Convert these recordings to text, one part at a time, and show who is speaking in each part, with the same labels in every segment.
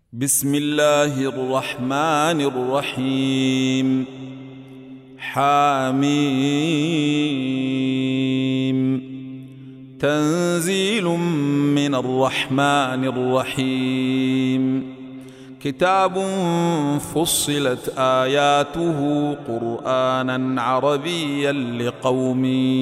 Speaker 1: بسم الله الرحمن الرحيم. حميم. تنزيل من الرحمن الرحيم. كتاب فصلت آياته قرآنا عربيا لقوم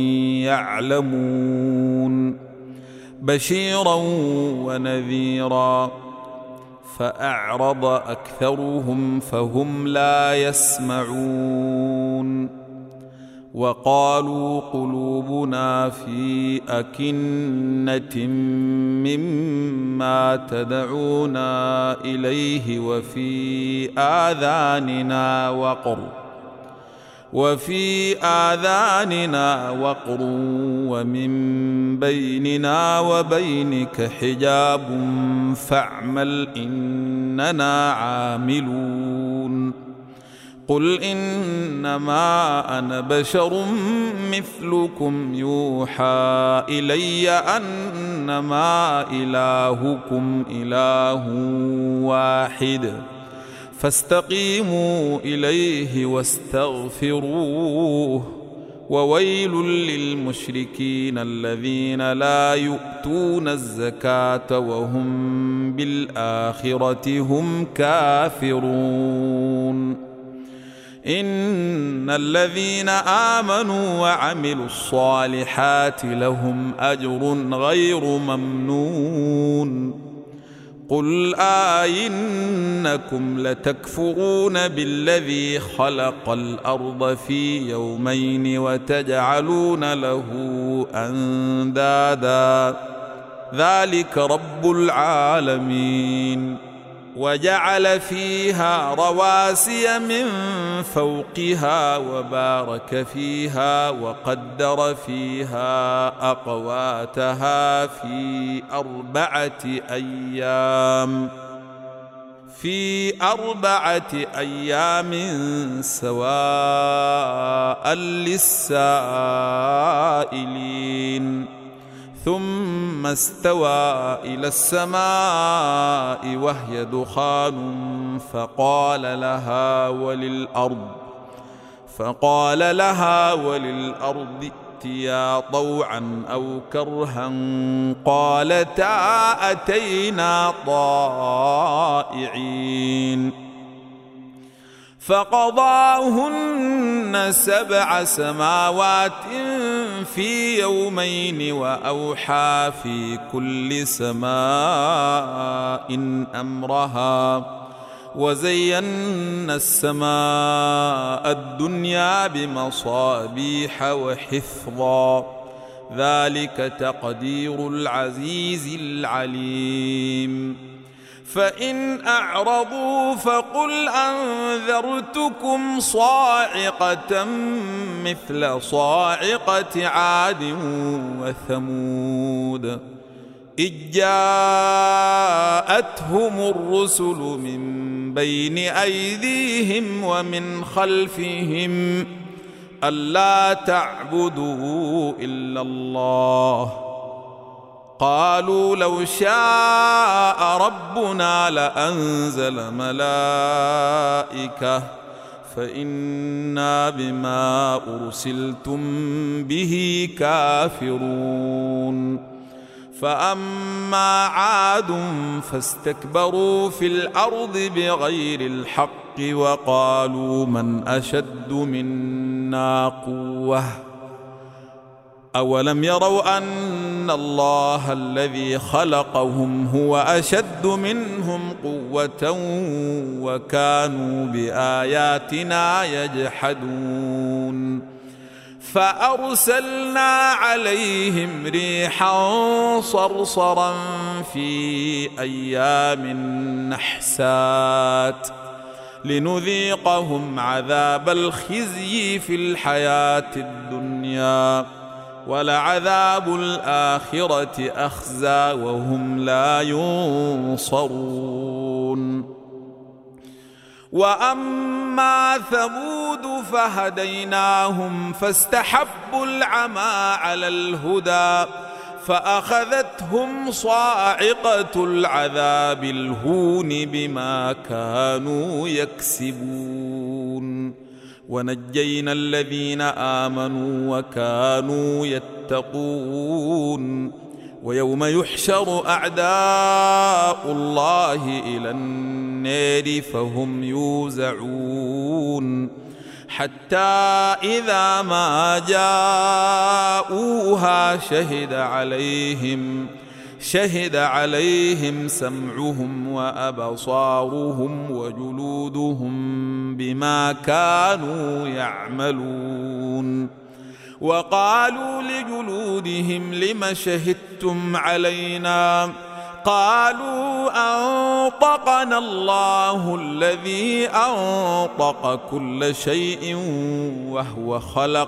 Speaker 1: يعلمون بشيرا ونذيرا فأعرض أكثرهم فهم لا يسمعون وقالوا قلوبنا في أكنة مما تدعونا إليه وفي آذاننا وقر ومن بيننا وبينك حجاب فاعمل إننا عاملون. قل إنما أنا بشر مثلكم يوحى إلي أنما إلهكم إله واحد فاستقيموا إليه واستغفروه. وويل للمشركين الذين لا يؤتون الزكاة وهم بالآخرة هم كافرون. إن الذين آمنوا وعملوا الصالحات لهم أجر غير ممنون. قل أئنكم لتكفرون بالذي خلق الأرض في يومين وتجعلون له أندادا ذلك رب العالمين. وجعل فيها رواسي من فوقها وبارك فيها وقدر فيها أقواتها في أربعة أيام سواء للسائلين. ثم استوى إلى السماء وهي دخان فقال لها وللأرض ائتيا طوعا أو كرها قالتا أتينا طائعين. فقضاهن 7 سماوات في يومين وأوحى في كل سماء أمرها وزينا السماء الدنيا بمصابيح وحفظا ذلك تقدير العزيز العليم. فإن أعرضوا فقل أنذرتكم صاعقة مثل صاعقة عاد وثمود إذ جاءتهم الرسل من بين أيديهم ومن خلفهم ألا تعبدوا إلا الله قالوا لو شاء ربنا لأنزل ملائكة فإنا بما أرسلتم به كافرون. فأما عاد فاستكبروا في الأرض بغير الحق وقالوا من أشد منا قوة أولم يروا أن الله الذي خلقهم هو أشد منهم قوة وكانوا بآياتنا يجحدون. فأرسلنا عليهم ريحا صرصرا في أيام نحسات لنذيقهم عذاب الخزي في الحياة الدنيا ولعذاب الآخرة أخزى وهم لا ينصرون. وأما ثمود فهديناهم فاستحبوا العمى على الهدى فأخذتهم صاعقة العذاب الهون بما كانوا يكسبون ونجينا الذين آمنوا وكانوا يتقون ويوم يحشر أعداء الله إلى النار فهم يوزعون حتى إذا ما جاءوها شهد عليهم سمعهم وأبصارهم وجلودهم بما كانوا يعملون وقالوا لجلودهم لم شهدتم علينا قالوا أنطقنا الله الذي أنطق كل شيء وهو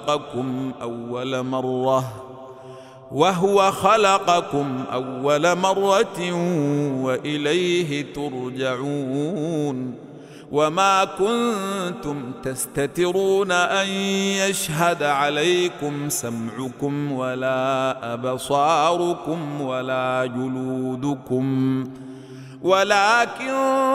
Speaker 1: خلقكم أول مرة وإليه ترجعون وما كنتم تستترون أن يشهد عليكم سمعكم ولا أبصاركم ولا جلودكم ولكن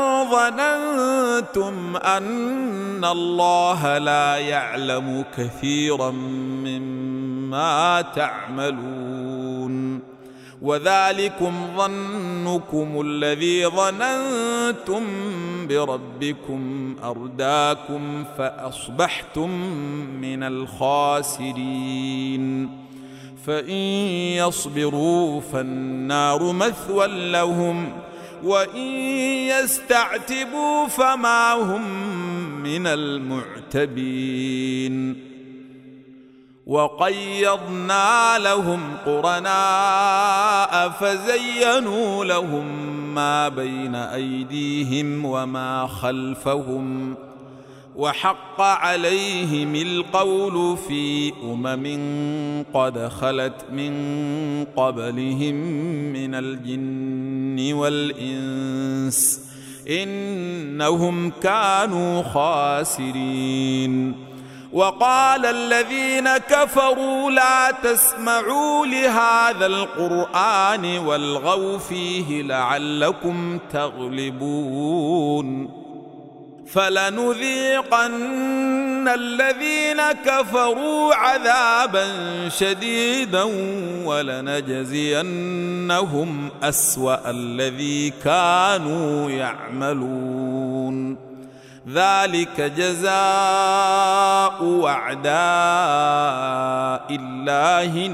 Speaker 1: ظننتم أن الله لا يعلم كثيرا مما تعملون وذلكم ظنكم الذي ظننتم بربكم أرداكم فأصبحتم من الخاسرين فإن يصبروا فالنار مثوى لهم وإن يستعتبوا فما هم من المعتبين وقيضنا لهم قرناء فزينوا لهم ما بين أيديهم وما خلفهم وحق عليهم القول في قد خلت من قبلهم من الجن والإنس إنهم كانوا خاسرين وقال الذين كفروا لا تسمعوا لهذا القرآن والغوا فيه لعلكم تغلبون فلنذيقن الذين كفروا عذابا شديدا ولنجزينهم أسوأ الذي كانوا يعملون ذلك جزاء أعداء الله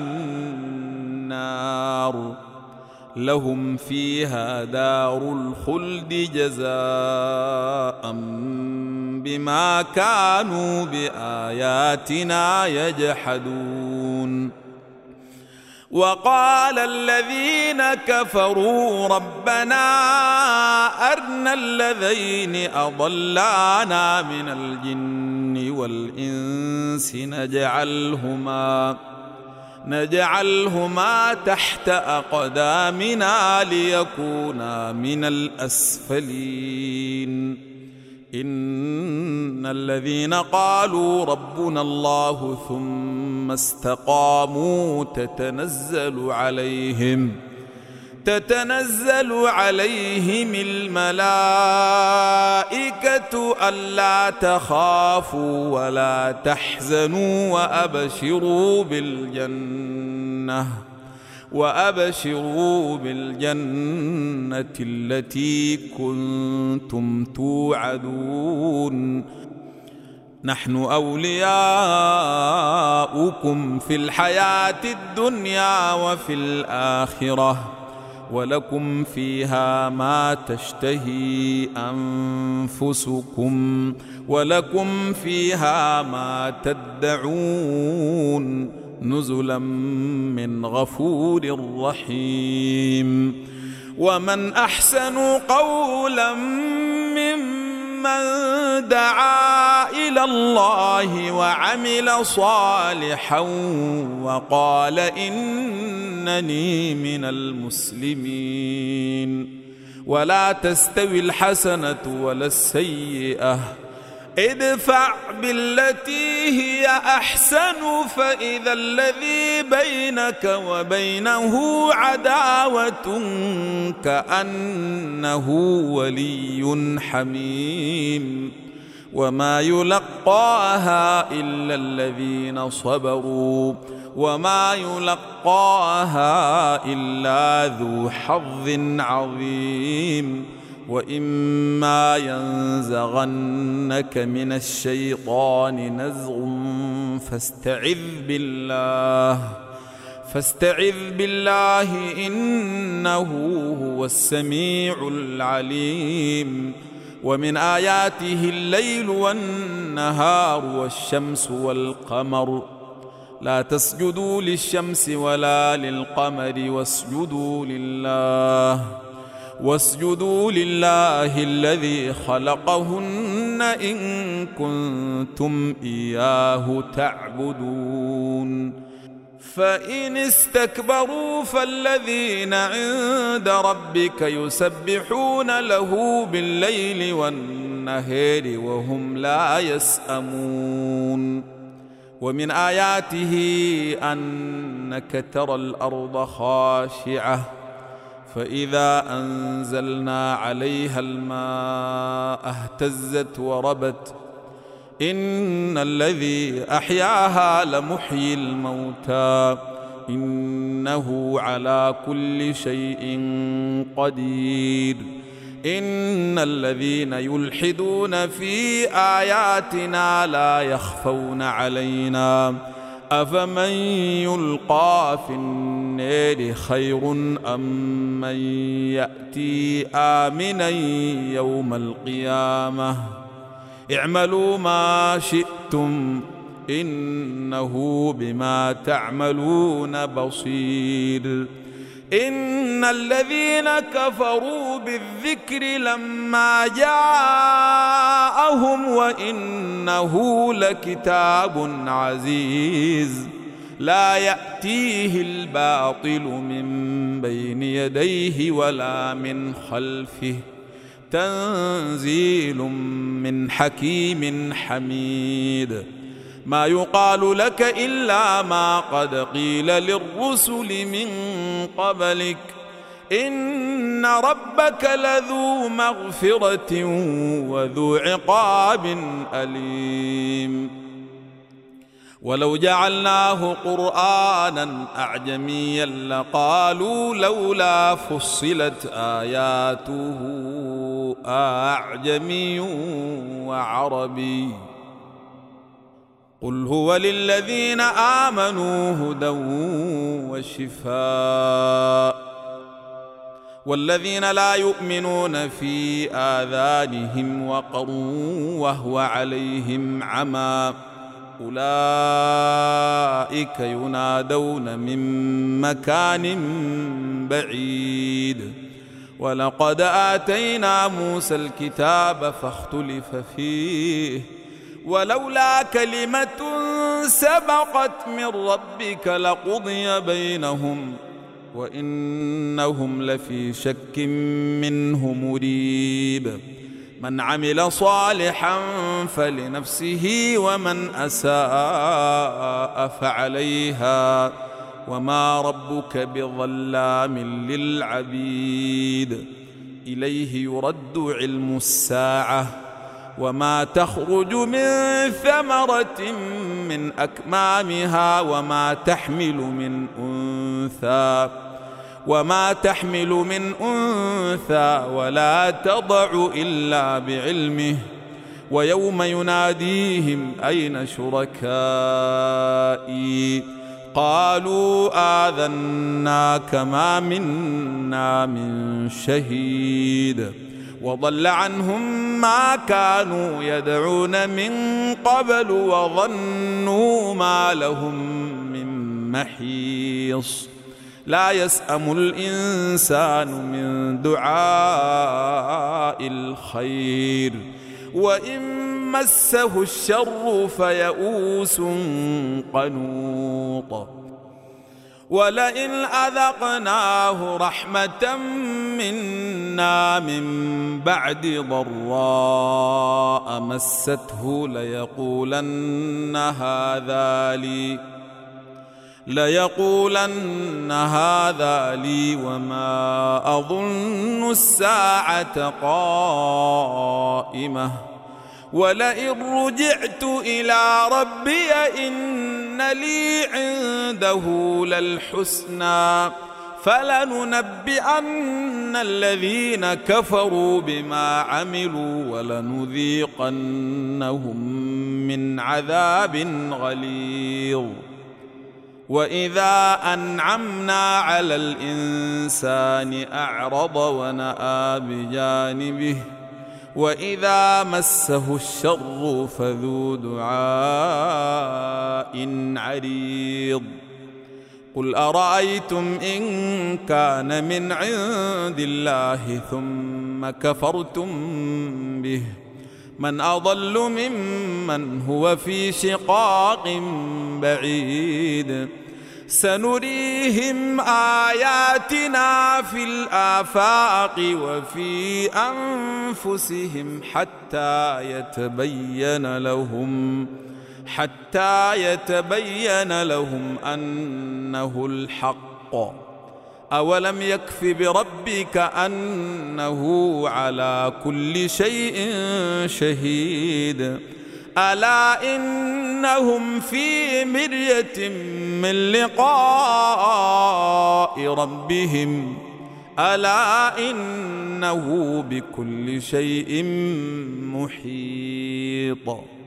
Speaker 1: النار لهم فيها دار الخلد جزاء بما كانوا بآياتنا يجحدون وقال الذين كفروا ربنا أرنا الذين أضلانا من الجن والإنس نجعلهما تحت أقدامنا ليكونا من الأسفلين إن الذين قالوا ربنا الله ثم استقاموا تتنزل عليهم الملائكة ألا تخافوا ولا تحزنوا وأبشروا بالجنة التي كنتم توعدون نحن أولياؤكم في الحياة الدنيا وفي الآخرة ولكم فيها ما تشتهي أنفسكم ولكم فيها ما تدعون نزلا من غفور رحيم ومن أحسن قولا ممن دعا إلى الله وعمل صالحا وقال إنني من المسلمين ولا تستوي الحسنة ولا السيئة ادفع بالتي هي أحسن فإذا الذي بينك وبينه عداوة كأنه ولي حميم وما يلقاها إلا الذين صبروا وما يلقاها إلا ذو حظ عظيم وإما ينزغنك من الشيطان نزغ فاستعذ بالله إنه هو السميع العليم ومن آياته الليل والنهار والشمس والقمر لا تسجدوا للشمس ولا للقمر واسجدوا لله الذي خلقهن إن كنتم إياه تعبدون فإن استكبروا فالذين عند ربك يسبحون له بالليل والنهار وهم لا يسأمون ومن آياته أنك ترى الأرض خاشعة فإذا أنزلنا عليها الماء اهتزت وربت إن الذي أحياها لمحيي الموتى إنه على كل شيء قدير إن الذين يلحدون في آياتنا لا يخفون علينا أفمن يلقى في النار خير أم من يأتي آمنا يوم القيامة اعملوا ما شئتم إنه بما تعملون بصير إن الذين كفروا بالذكر لما جاءهم وإنه لكتاب عزيز لا يأتيه الباطل من بين يديه ولا من خلفه تنزيل من حكيم حميد ما يقال لك إلا ما قد قيل للرسل من قبلك إن ربك لذو مغفرة وذو عقاب أليم ولو جعلناه قرآنا أعجميا لقالوا لولا فصلت آياته أعجمي وعربي قل هو للذين آمنوا هدى وشفاء والذين لا يؤمنون في آذانهم وقر وهو عليهم عمى أولئك ينادون من مكان بعيد ولقد آتينا موسى الكتاب فاختلف فيه ولولا كلمة سبقت من ربك لقضي بينهم وإنهم لفي شك منه مريب من عمل صالحا فلنفسه ومن أساء فعليها وما ربك بظلام للعبيد إليه يرد علم الساعة وما تخرج من ثمرة من أكمامها وما تحمل من أنثى ولا تضع إلا بعلمه ويوم يناديهم أين شركائي قالوا آذناك ما منا من شهيد وضل عنهم ما كانوا يدعون من قبل وظنوا ما لهم من محيص لا يسأم الإنسان من دعاء الخير وإن مسه الشر فيئوس قنوط ولئن أذقناه رحمة منا من بعد ضراء مسته ليقولن هذا لي وما أظن الساعة قائمة ولئن رجعت إلى ربي إن لي عنده للحسنى فلننبئن الذين كفروا بما عملوا ولنذيقنهم من عذاب غليظ. وإذا أنعمنا على الإنسان أعرض ونأى بجانبه وإذا مسه الشر فذو دعاء عريض. قل أرأيتم إن كان من عند الله ثم كفرتم به من أضل ممن هو في شقاق بعيد. سنريهم آياتنا في الآفاق وفي أنفسهم حتى يتبين لهم أنه الحق. أولم يكف بربك أنه على كل شيء شهيد. ألا إنهم في مرية من لقاء ربهم ألا إنه بكل شيء محيط.